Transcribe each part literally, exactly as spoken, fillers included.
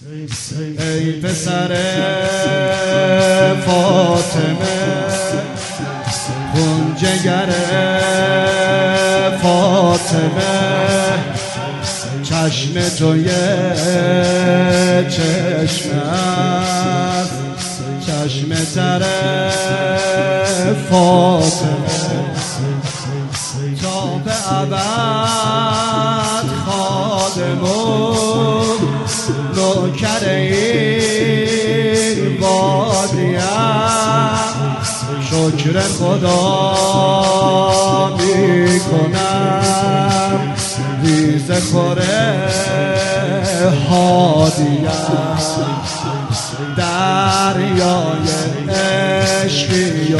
ای پسر فاطمه خون جگر فاطمه چشم توی چشم است چشم تر فاطمه تا به ابد خادمون نوکر این وادیم شکر خدا می کنم ریز خوره هادیم دریای عشقی و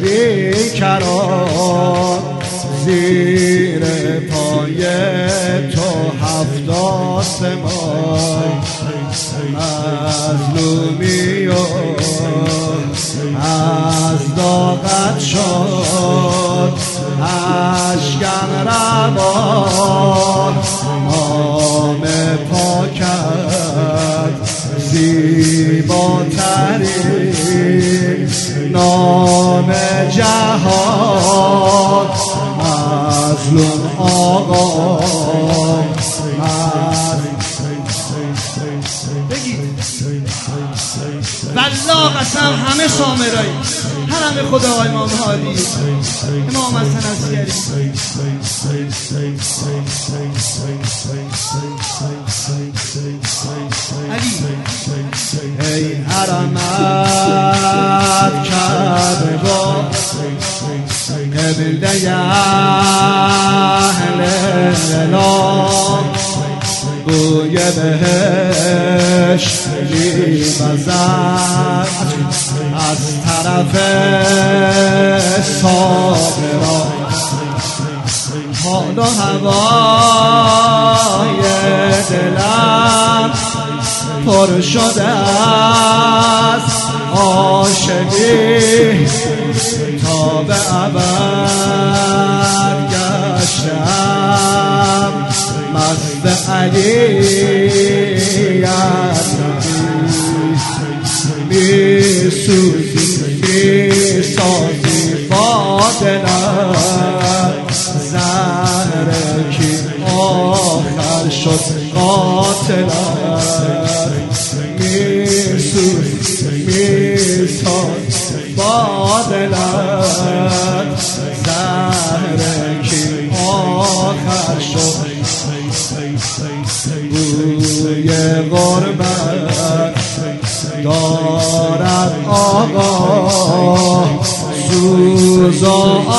بیکران زیر پای تو هفت آسمان مظلومی و از داغت شد اشکم روان نام پاکت زیباترین نام جهان مظلوم آقا والله قسم همه سامرایی هر همه خدا امام هادی امام حسن عسکری علی ای حرمت کرده با قبله اهل الام بوی بهشت می‌وزد از طرف صابران حال و هوای دلم پر شده است عاشقی تا به ابد گشتم مست علیت می سوزی می سازی فاضلم زهره کی آخر شد قاتلم می سوزی می سازی فاضلم زهره کی آخر شد بوی غربت دارد آقا سوز و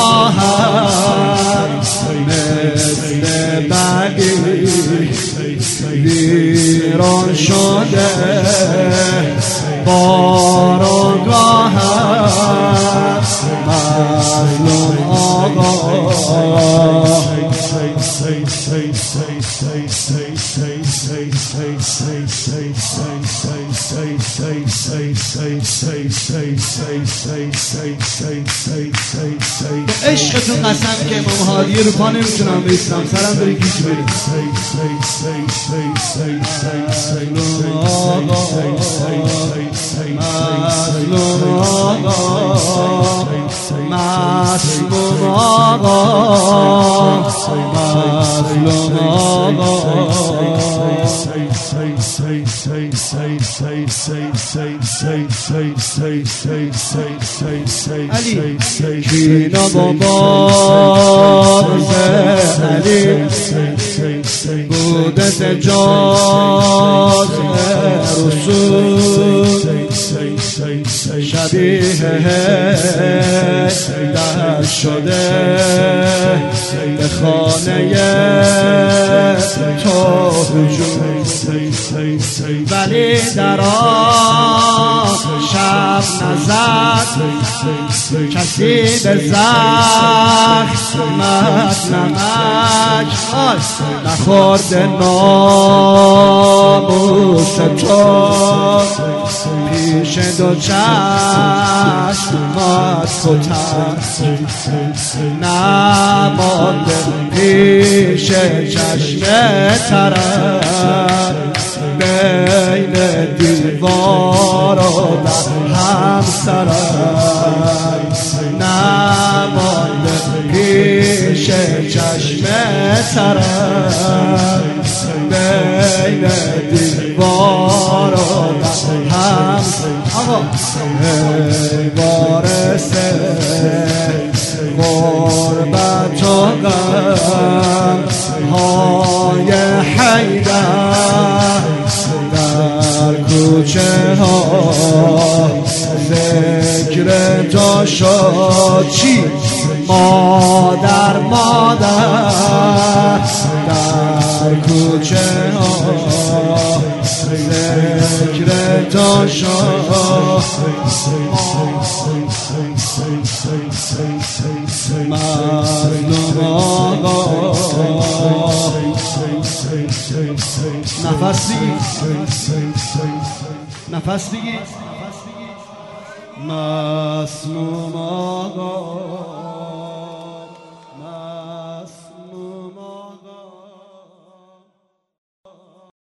آهن مثل بگی ویران شده بارگاهت مظلوم آقا به عشقتون قسم که امام هادی رو پا نمیتونم بیستم سرم داری گیج بریم مظلوم آقا مظلوم آقا مظلوم آقا مظلوم آقا علی کینا بابارز علی بوده تجاز رسول شبیه در شده به خانه تو هجوم ولی در آن شب نزد کسی به زخمت نمک نخورد ناموس تو پیش دو چشمات کتر نمانده پیش چشم طرف بین بار هم آقا ای وارث غربت و غم های حیدر در کوچه ها ذکر تو شد چی مادر مادر در کوچه ها ذکر تو شد مظلوم آقا نفس بگیر نفس بگیر مظلوم آقا